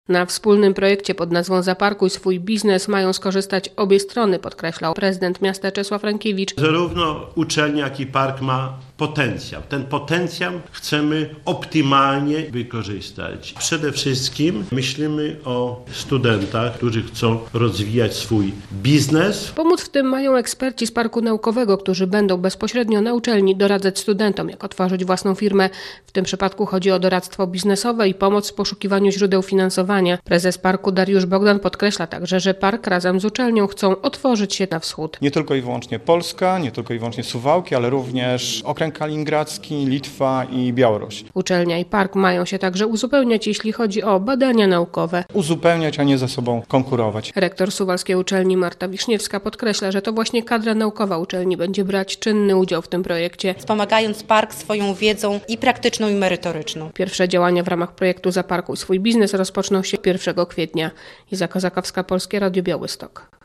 Na wspólnym projekcie pod nazwą Zaparkuj swój biznes mają skorzystać obie strony, podkreślał prezydent miasta Czesław Rękiewicz. Zarówno uczelnia, jak i park ma potencjał. Ten potencjał chcemy optymalnie wykorzystać. Przede wszystkim myślimy o studentach, którzy chcą rozwijać swój biznes. Pomóc w tym mają eksperci z Parku Naukowego, którzy będą bezpośrednio na uczelni doradzać studentom, jak otworzyć własną firmę. W tym przypadku chodzi o doradztwo biznesowe i pomoc w poszukiwaniu źródeł finansowania. Prezes parku Dariusz Bogdan podkreśla także, że park razem z uczelnią chcą otworzyć się na wschód. Nie tylko i wyłącznie Polska, nie tylko i wyłącznie Suwałki, ale również okręg kaliningradzki, Litwa i Białoruś. Uczelnia i park mają się także uzupełniać, jeśli chodzi o badania naukowe. Uzupełniać, a nie ze sobą konkurować. Rektor Suwalskiej Uczelni Marta Wiszniewska podkreśla, że to właśnie kadra naukowa uczelni będzie brać czynny udział w tym projekcie, wspomagając park swoją wiedzą i praktyczną, i merytoryczną. Pierwsze działania w ramach projektu Zaparkuj swój biznes rozpoczną się 1 kwietnia. Iza Kozakowska, Polskie Radio Białystok.